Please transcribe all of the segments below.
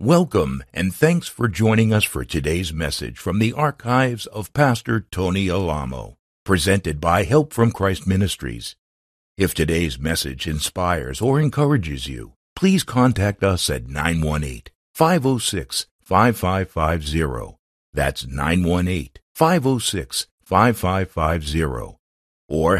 Welcome, and thanks for joining us for today's message from the archives of Pastor Tony Alamo, presented by Help from Christ Ministries. If today's message inspires or encourages you, please contact us at 918-506-5550. That's 918-506-5550. Or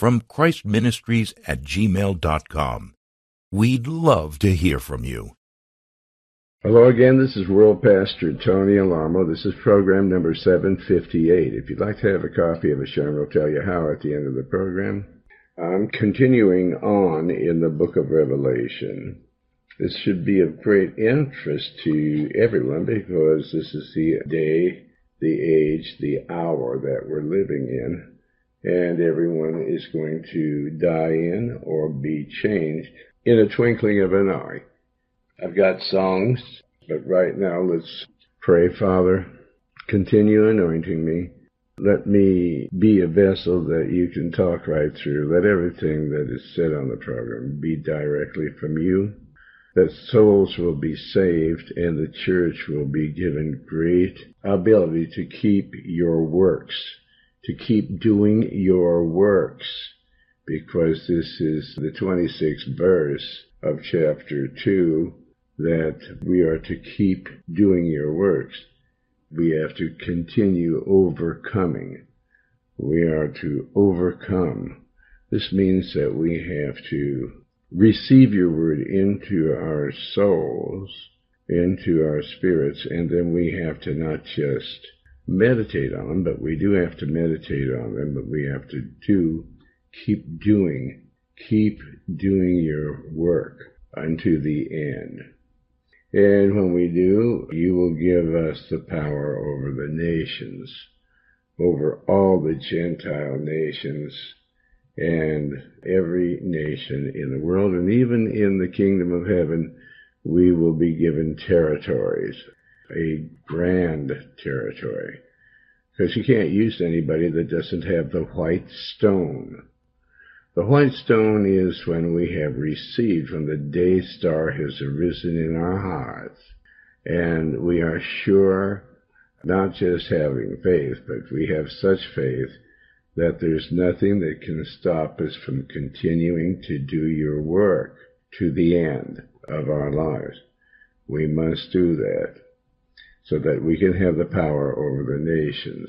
helpfromchristministries@gmail.com. We'd love to hear from you. Hello again, this is World Pastor Tony Alamo. This is program number 758. If you'd like to have a copy of it, Sean will tell you how at the end of the program. I'm continuing on in the book of Revelation. This should be of great interest to everyone because this is the day, the age, the hour that we're living in, and everyone is going to die in or be changed in a twinkling of an eye. I've got songs, but right now let's pray. Father, continue anointing me. Let me be a vessel that you can talk right through. Let everything that is said on the program be directly from you, that souls will be saved and the church will be given great ability to keep your works, to keep doing your works, because this is the 26th verse of chapter 2, that we are to keep doing your works. We have to continue overcoming. We are to overcome. This means that we have to receive your word into our souls, into our spirits, and then we have to not just meditate on them, but we do have to meditate on them, but we have to keep doing your work unto the end. And when we do, you will give us the power over the nations, over all the Gentile nations, and every nation in the world, and even in the kingdom of heaven, we will be given territories, a grand territory, because you can't use anybody that doesn't have the white stone. The white stone is when we have received, when the day star has arisen in our hearts, and we are sure, not just having faith, but we have such faith that there's nothing that can stop us from continuing to do your work to the end of our lives. We must do that so that we can have the power over the nations.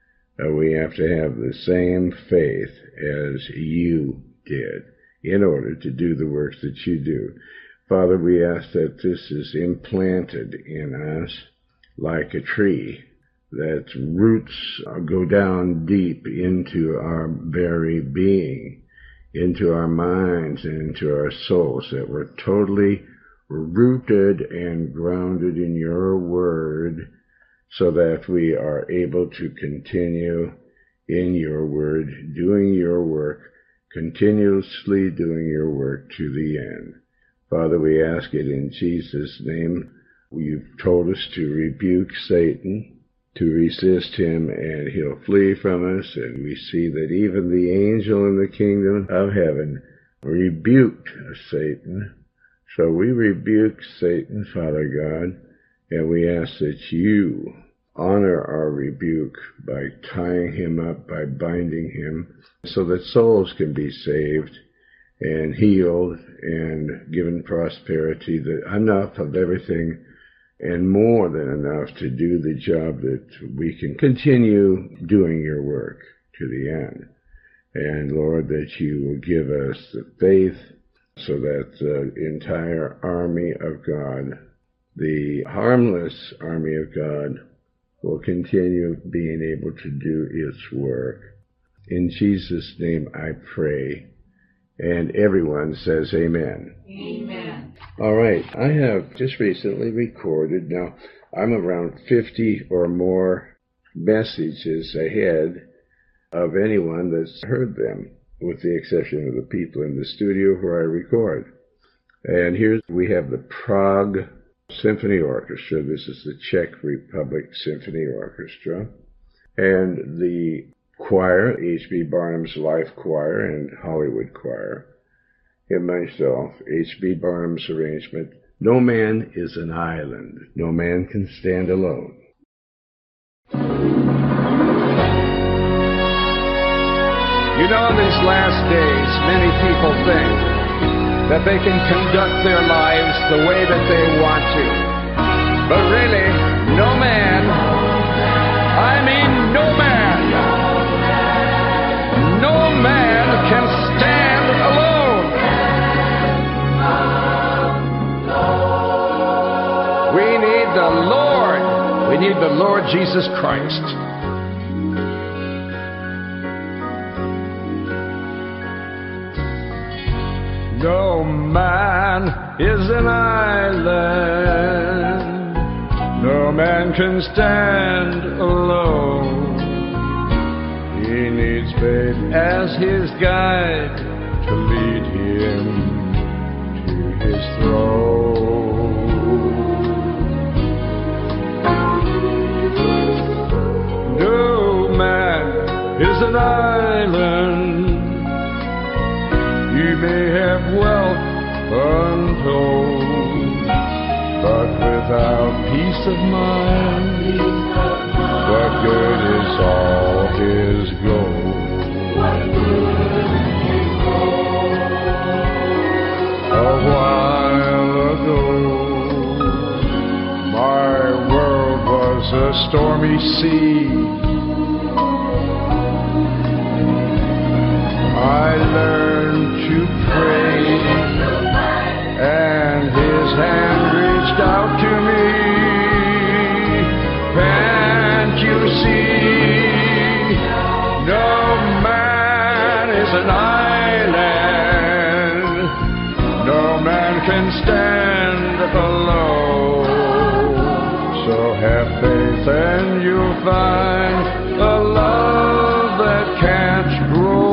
We have to have the same faith as you did in order to do the works that you do. Father, we ask that this is implanted in us like a tree, that roots go down deep into our very being, into our minds and into our souls, that we're totally rooted and grounded in your word, so that we are able to continue in your word, doing your work, continuously doing your work to the end. Father, we ask it in Jesus' name. You've told us to rebuke Satan, to resist him, and he'll flee from us. And we see that even the angel in the kingdom of heaven rebuked Satan. So we rebuke Satan, Father God, and we ask that you honor our rebuke by tying him up, by binding him, so that souls can be saved and healed and given prosperity, that enough of everything and more than enough to do the job, that we can continue doing your work to the end. And Lord, that you will give us the faith so that the entire army of God, the harmless army of God, will continue being able to do its work. In Jesus' name I pray. And everyone says amen. Amen. All right, I have just recently recorded, now I'm around 50 or more messages ahead of anyone that's heard them, with the exception of the people in the studio where I record. And here we have the Prague Symphony Orchestra. This is the Czech Republic Symphony Orchestra. And the choir, H.B. Barnum's Life Choir and Hollywood Choir. And myself, H.B. Barnum's arrangement, No man is an island. No man can stand alone. You know, in these last days, many people think that they can conduct their lives the way that they want to. But really, no man, no man can stand alone. We need the Lord. We need the Lord Jesus Christ. No man is an island. No man can stand alone. He needs faith as his guide to lead him to his throne. No man is an island. You may have wealth untold, but without peace of mind, what good is all his gold? A while ago, my world was a stormy sea. I learned to pray, and his hand reached out to me. Can't you see? No man is an island. No man can stand alone. So have faith and you'll find a love that can't grow.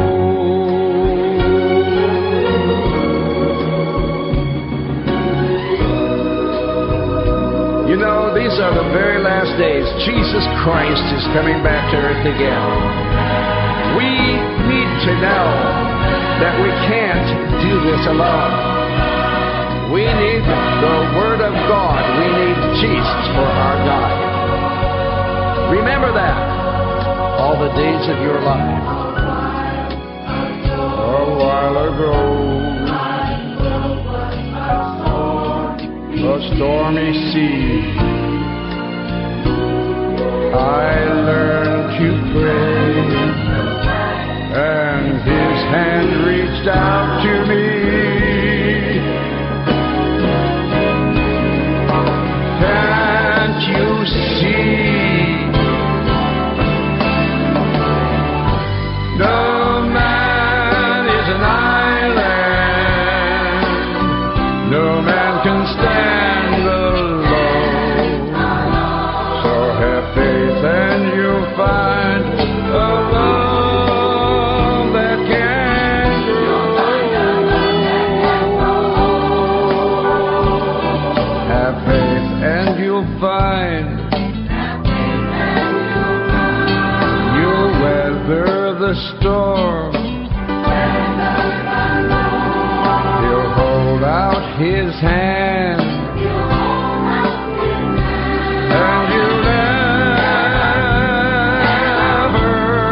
You know, these are the very last days. Jesus Christ is coming back to earth again. We need to know that we can't do this alone. We need the Word of God. We need Jesus for our God. Remember that all the days of your life. A while ago, a stormy sea, I learned to pray, and his hand reached out to me. Can't you see? No man is an island. No man can stand alone. So have faith and you'll find a love that can grow. Have faith and you'll find you'll weather the storm. He'll hold out his hand, and you'll never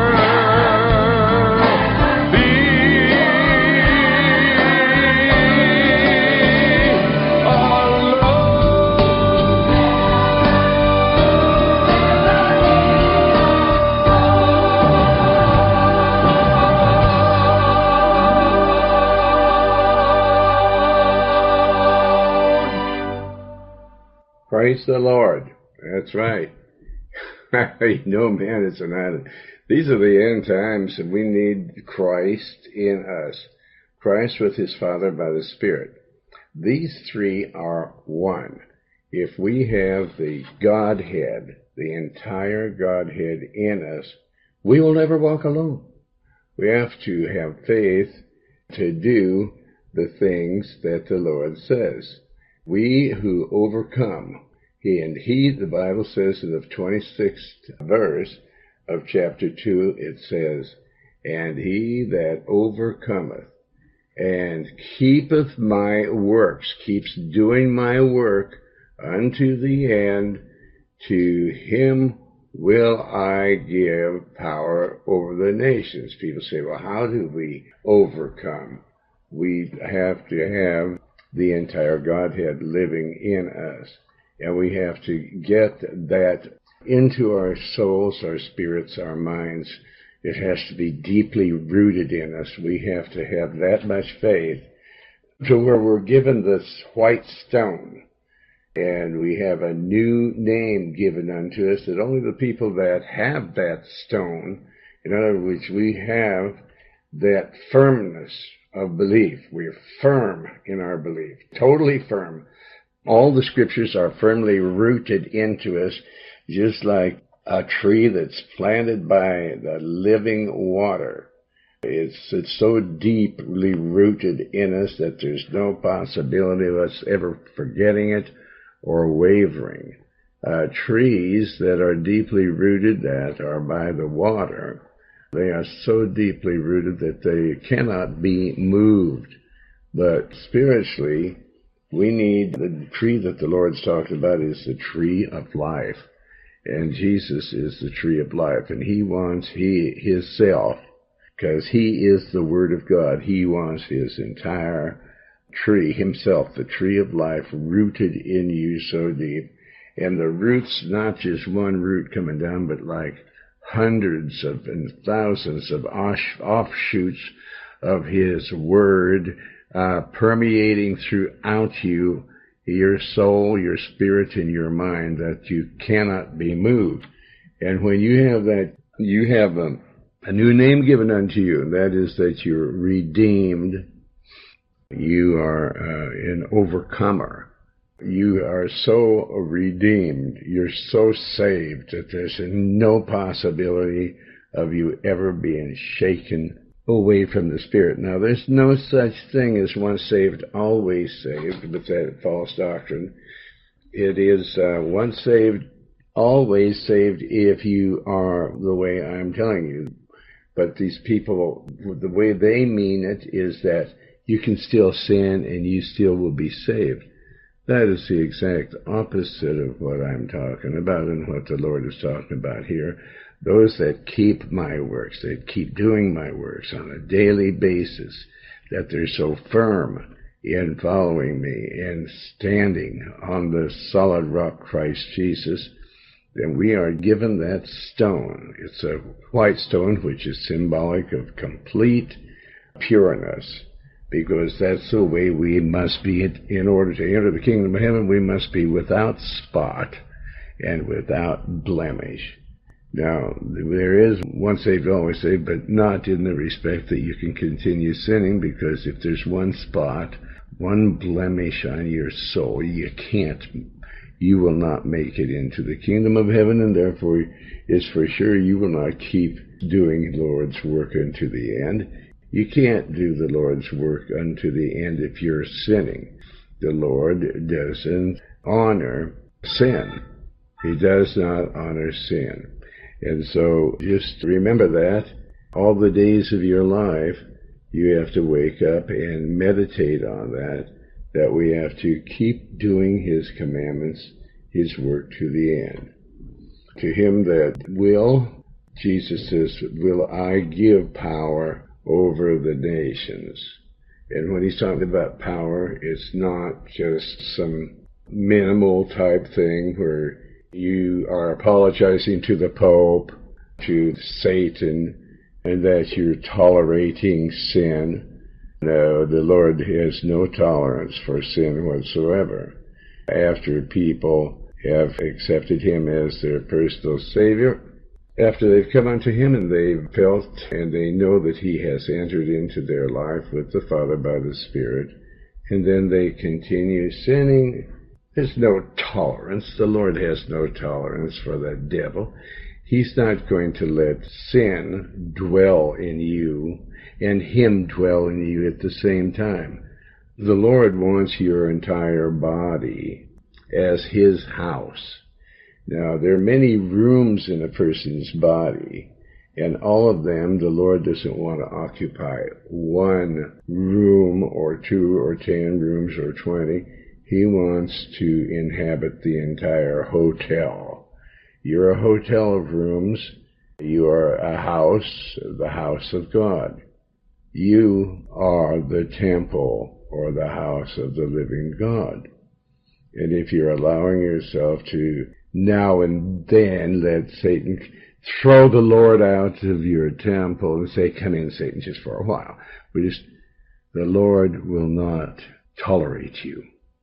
be Praise the Lord. That's right. No man is an island. These are the end times, and we need Christ in us. Christ with his Father by the Spirit. These three are one. If we have the Godhead, the entire Godhead in us, we will never walk alone. We have to have faith to do the things that the Lord says. We who overcome, the Bible says in the 26th verse of chapter 2, it says, and he that overcometh and keepeth my works, keeps doing my work unto the end, to him will I give power over the nations. People say, well, how do we overcome? We have to have the entire Godhead living in us. And we have to get that into our souls, our spirits, our minds. It has to be deeply rooted in us. We have to have that much faith to where we're given this white stone, and we have a new name given unto us that only the people that have that stone, in other words, we have that firmness of belief. We're firm in our belief, totally firm. All the scriptures are firmly rooted into us, just like a tree that's planted by the living water. It's so deeply rooted in us that there's no possibility of us ever forgetting it or wavering. Trees that are deeply rooted, that are by the water, they are so deeply rooted that they cannot be moved. But spiritually, we need the tree that the Lord's talked about is the tree of life. And Jesus is the tree of life. And he wants himself, because he is the Word of God, he wants his entire tree, himself, the tree of life, rooted in you so deep. And the roots, not just one root coming down, but like hundreds of and thousands of offshoots of his Word, permeating throughout you, your soul, your spirit, and your mind, that you cannot be moved. And when you have that, you have a new name given unto you, and that is that you're redeemed. You are an overcomer. You are so redeemed. You're so saved that there's no possibility of you ever being shaken away from the Spirit. Now, there's no such thing as once saved, always saved, with that false doctrine. It is once saved, always saved if you are the way I'm telling you. But these people, the way they mean it is that you can still sin and you still will be saved. That is the exact opposite of what I'm talking about and what the Lord is talking about here. Those that keep my works, that keep doing my works on a daily basis, that they're so firm in following me and standing on the solid rock, Christ Jesus, then we are given that stone. It's a white stone, which is symbolic of complete pureness, because that's the way we must be. In order to enter the kingdom of heaven, we must be without spot and without blemish. Now, there is once saved, always saved, but not in the respect that you can continue sinning, because if there's one spot, one blemish on your soul, you will not make it into the kingdom of heaven, and therefore it's for sure you will not keep doing the Lord's work unto the end. You can't do the Lord's work unto the end if you're sinning. The Lord doesn't honor sin. He does not honor sin. And so just remember that all the days of your life, you have to wake up and meditate on that we have to keep doing his commandments, his work to the end. To him that will, Jesus says, will I give power over the nations. And when he's talking about power, it's not just some minimal type thing where you are apologizing to the Pope, to Satan, and that you're tolerating sin. No, the Lord has no tolerance for sin whatsoever. After people have accepted him as their personal Savior, after they've come unto him and they've felt and they know that he has entered into their life with the Father by the Spirit, and then they continue sinning, there's no tolerance. The Lord has no tolerance for the devil. He's not going to let sin dwell in you and him dwell in you at the same time. The Lord wants your entire body as his house. Now, there are many rooms in a person's body, And all of them, the Lord doesn't want to occupy one room or 2 or 10 rooms or 20. He wants to inhabit the entire hotel. You're a hotel of rooms. You are a house, the house of God. You are the temple or the house of the living God. And if you're allowing yourself to now and then let Satan throw the Lord out of your temple and say, come in, Satan, just for a while. The Lord will not tolerate you.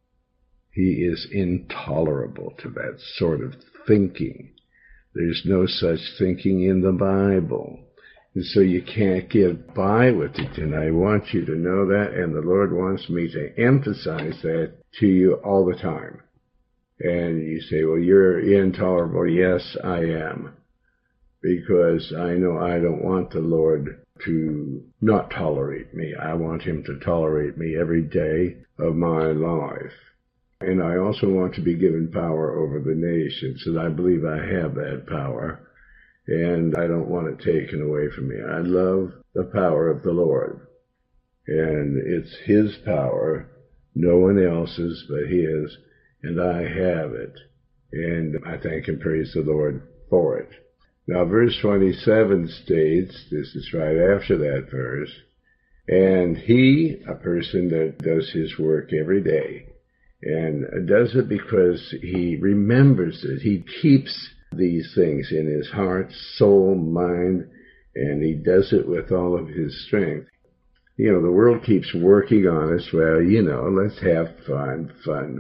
He is intolerable to that sort of thinking. There's no such thinking in the Bible. And so you can't get by with it. And I want you to know that, and the Lord wants me to emphasize that to you all the time. And you say, well, you're intolerable. Yes, I am. Because I know I don't want the Lord to not tolerate me. I want him to tolerate me every day of my life. And I also want to be given power over the nations, and I believe I have that power, and I don't want it taken away from me. I love the power of the Lord, and it's his power, no one else's but his, and I have it, and I thank and praise the Lord for it. Now, verse 27 states, this is right after that verse, and he, a person that does his work every day, and does it because he remembers it. He keeps these things in his heart, soul, mind, and he does it with all of his strength. The world keeps working on us. Well, let's have fun.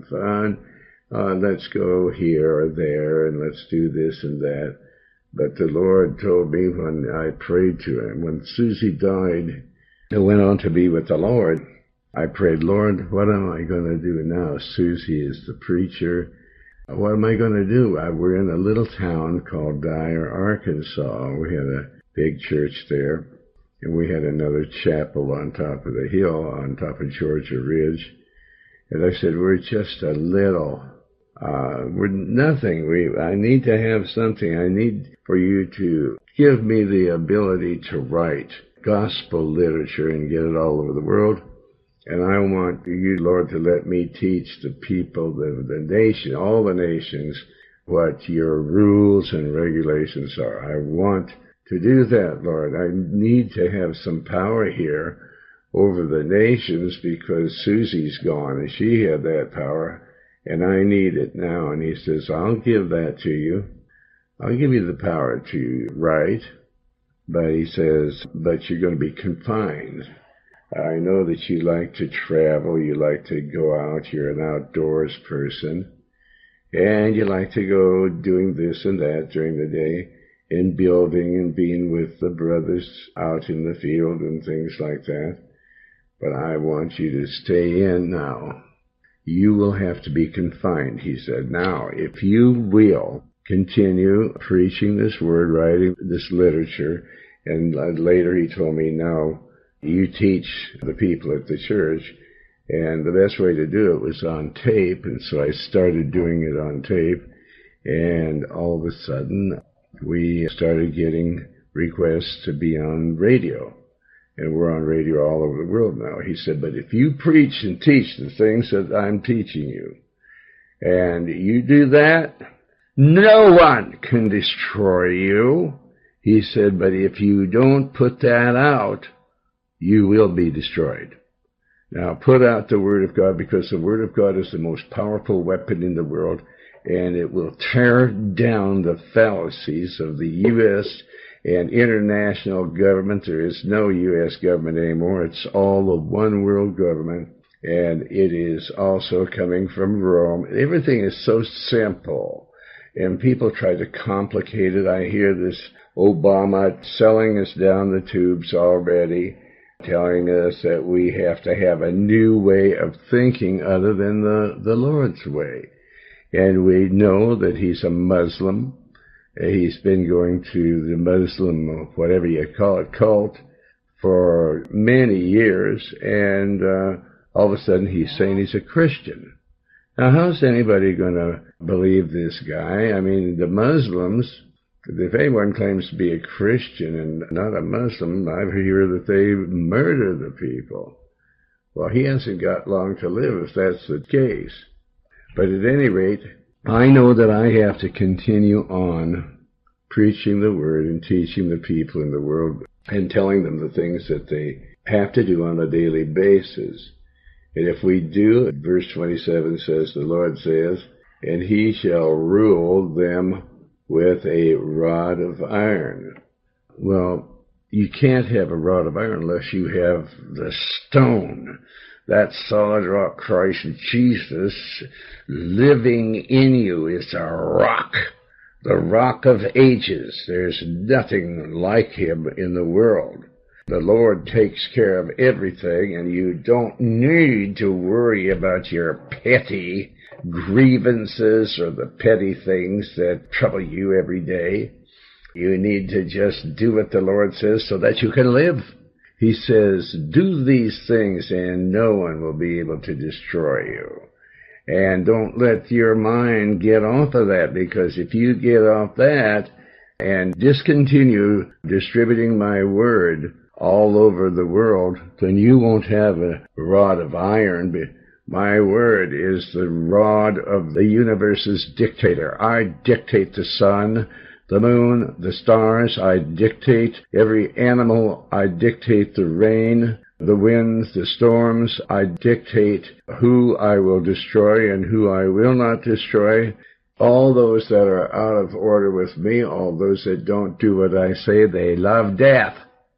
Let's go here or there, and let's do this and that. But the Lord told me when I prayed to him, when Susie died and went on to be with the Lord, I prayed, Lord, what am I going to do now? Susie is the preacher. What am I going to do? We're in a little town called Dyer, Arkansas. We had a big church there, and we had another chapel on top of the hill, on top of Georgia Ridge. And I said, we're just a little, we're nothing. I need to have something. I need for you to give me the ability to write gospel literature and get it all over the world. And I want you, Lord, to let me teach the people, the nation, all the nations, what your rules and regulations are. I want to do that, Lord. I need to have some power here over the nations because Susie's gone and she had that power and I need it now. And he says, I'll give that to you. I'll give you the power to write. But he says, but you're going to be confined. I know that you like to travel, you like to go out, you're an outdoors person, and you like to go doing this and that during the day, and building and being with the brothers out in the field and things like that. But I want you to stay in now. You will have to be confined, he said. Now, if you will continue preaching this word, writing this literature, and later he told me, now, you teach the people at the church, and the best way to do it was on tape, and so I started doing it on tape, and all of a sudden, we started getting requests to be on radio, and we're on radio all over the world now. He said, but if you preach and teach the things that I'm teaching you, and you do that, no one can destroy you. He said, but if you don't put that out, you will be destroyed. Now, put out the Word of God, because the Word of God is the most powerful weapon in the world, and it will tear down the fallacies of the U.S. and international government. There is no U.S. government anymore. It's all a one world government, and it is also coming from Rome. Everything is so simple, and people try to complicate it. I hear this Obama selling us down the tubes already, telling us that we have to have a new way of thinking other than the Lord's way. And we know that he's a Muslim. He's been going to the Muslim, whatever you call it, cult for many years, and all of a sudden he's saying he's a Christian. Now, how's anybody going to believe this guy? I mean, the Muslims If anyone claims to be a Christian and not a Muslim, I hear that they murder the people. Well, he hasn't got long to live if that's the case. But at any rate, I know that I have to continue on preaching the word and teaching the people in the world and telling them the things that they have to do on a daily basis. And if we do, verse 27 says, the Lord says, and he shall rule them with a rod of iron. Well, you can't have a rod of iron unless you have the stone, that solid rock, Christ Jesus, living in you. It's a rock, the rock of ages. There's nothing like him in the world. The Lord takes care of everything, and you don't need to worry about your petty grievances or the petty things that trouble you every day. You need to just do what the Lord says so that you can live. He says, do these things and no one will be able to destroy you. And don't let your mind get off of that, because if you get off that and discontinue distributing my word all over the world, then you won't have a rod of iron. My word is the rod of the universe's dictator. I dictate the sun, the moon, the stars. I dictate every animal. I dictate the rain, the winds, the storms. I dictate who I will destroy and who I will not destroy. All those that are out of order with me, all those that don't do what I say, they love death.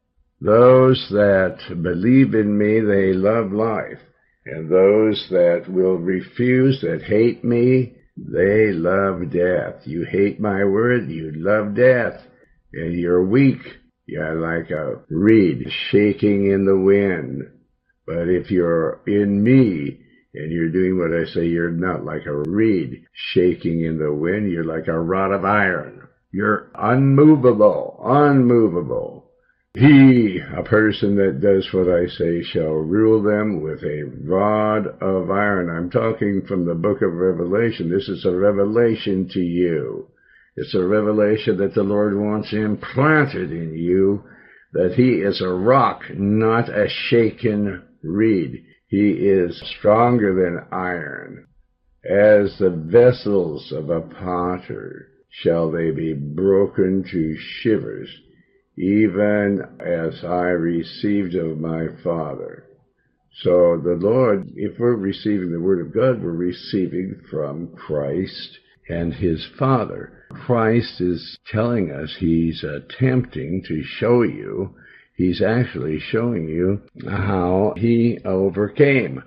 Those that believe in me, they love life. And those that will refuse, that hate me, they love death. You hate my word, you love death. And you're weak. You're like a reed shaking in the wind. But if you're in me and you're doing what I say, you're not like a reed shaking in the wind. You're like a rod of iron. You're unmovable, unmovable. He, a person that does what I say, shall rule them with a rod of iron. I'm talking from the book of Revelation. This is a revelation to you. It's a revelation that the Lord wants implanted in you, that he is a rock, not a shaken reed. He is stronger than iron. As the vessels of a potter shall they be broken to shivers, even as I received of my Father. So the Lord, if we're receiving the Word of God, we're receiving from Christ and his Father. Christ is telling us, he's attempting to show you, he's actually showing you how he overcame.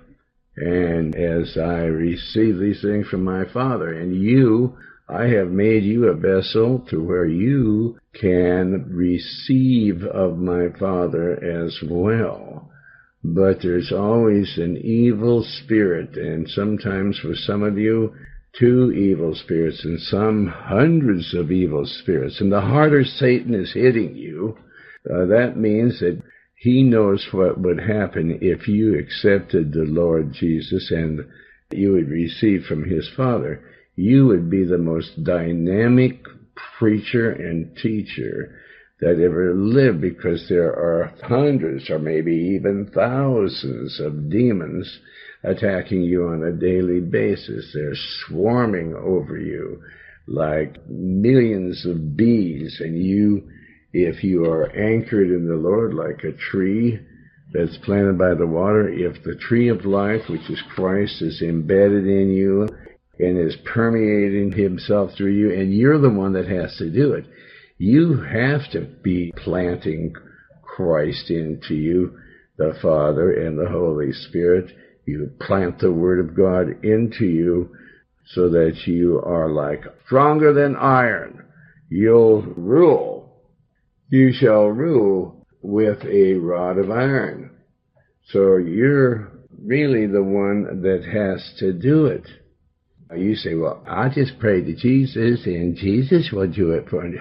And as I receive these things from my Father, and you, I have made you a vessel to where you can receive of my Father as well. But there's always an evil spirit, and sometimes for some of you, 2 evil spirits, and some hundreds of evil spirits. And the harder Satan is hitting you, that means that he knows what would happen if you accepted the Lord Jesus and you would receive from his Father. You would be the most dynamic preacher and teacher that ever lived, because there are hundreds or maybe even thousands of demons attacking you on a daily basis. They're swarming over you like millions of bees, and you, if you are anchored in the Lord like a tree that's planted by the water, if the tree of life, which is Christ, is embedded in you and is permeating himself through you, and you're the one that has to do it. You have to be planting Christ into you, the Father and the Holy Spirit. You plant the Word of God into you so that you are like stronger than iron. You'll rule. You shall rule with a rod of iron. So you're really the one that has to do it. You say, well, I just pray to Jesus and Jesus will do it for me.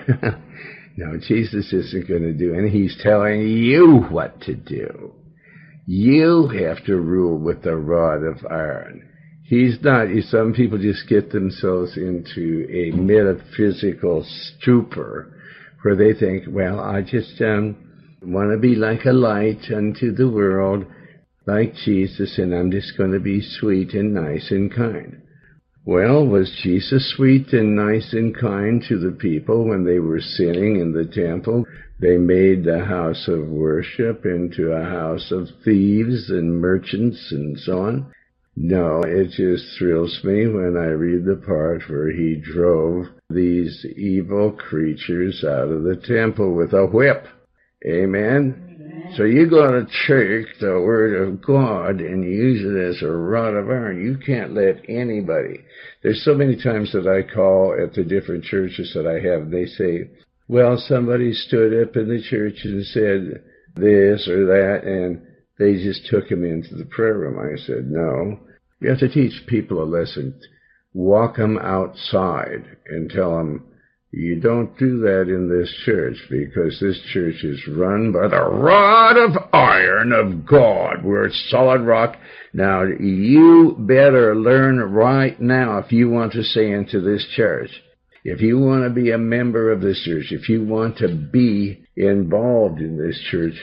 No, Jesus isn't going to do it. He's telling you what to do. You have to rule with the rod of iron. He's not. Some people just get themselves into a metaphysical stupor where they think, well, I just want to be like a light unto the world, like Jesus, and I'm just going to be sweet and nice and kind. Well, was Jesus sweet and nice and kind to the people when they were sinning in the temple? They made the house of worship into a house of thieves and merchants and so on. No, it just thrills me when I read the part where he drove these evil creatures out of the temple with a whip. Amen? So you go to church, the Word of God, and you use it as a rod of iron. You can't let anybody. There's so many times that I call at the different churches that I have, and they say, well, somebody stood up in the church and said this or that, and they just took him into the prayer room. I said, no. You have to teach people a lesson. Walk them outside and tell them, you don't do that in this church, because this church is run by the rod of iron of God. We're a solid rock. Now, you better learn right now if you want to stay into this church. If you want to be a member of this church, if you want to be involved in this church,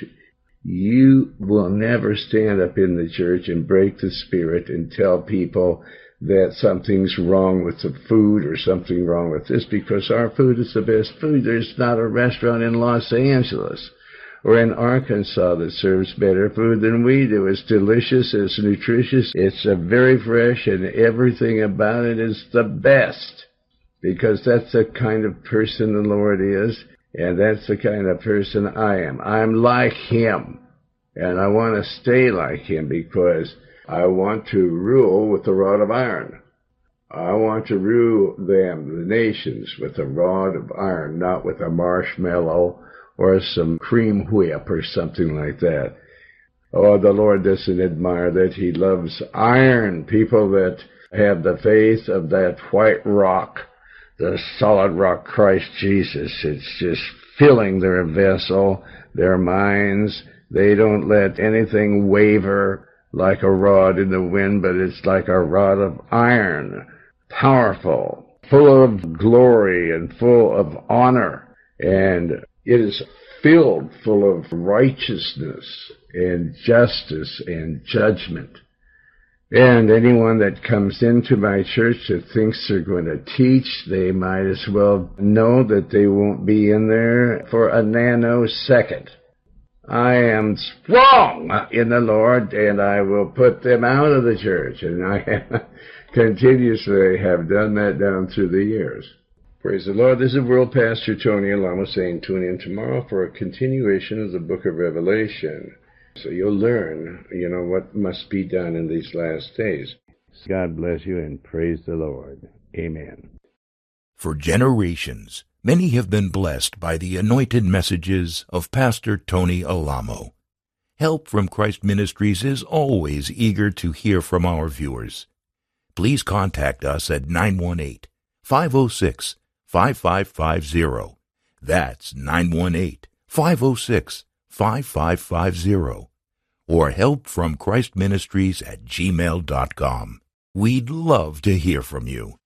you will never stand up in the church and break the spirit and tell people that something's wrong with the food or something wrong with this, because our food is the best food. There's not a restaurant in Los Angeles or in Arkansas that serves better food than we do. It's delicious, it's nutritious, it's very fresh, and everything about it is the best, because that's the kind of person the Lord is, and that's the kind of person I am. I'm like Him, and I want to stay like Him, because I want to rule with the rod of iron. I want to rule them, the nations, with a rod of iron, not with a marshmallow or some cream whip or something like that. Oh, the Lord doesn't admire that. He loves iron, people that have the faith of that white rock, the solid rock, Christ Jesus. It's just filling their vessel, their minds. They don't let anything waver like a rod in the wind, but it's like a rod of iron, powerful, full of glory and full of honor, and it is filled full of righteousness and justice and judgment. And anyone that comes into my church that thinks they're going to teach, they might as well know that they won't be in there for a nanosecond. I am strong in the Lord, and I will put them out of the church. And I continuously have done that down through the years. Praise the Lord. This is World Pastor Tony Alamo saying tune in tomorrow for a continuation of the book of Revelation. So you'll learn, what must be done in these last days. God bless you, and praise the Lord. Amen. For generations, many have been blessed by the anointed messages of Pastor Tony Alamo. Help from Christ Ministries is always eager to hear from our viewers. Please contact us at 918-506-5550. That's 918-506-5550. Or helpfromchristministries@gmail.com. We'd love to hear from you.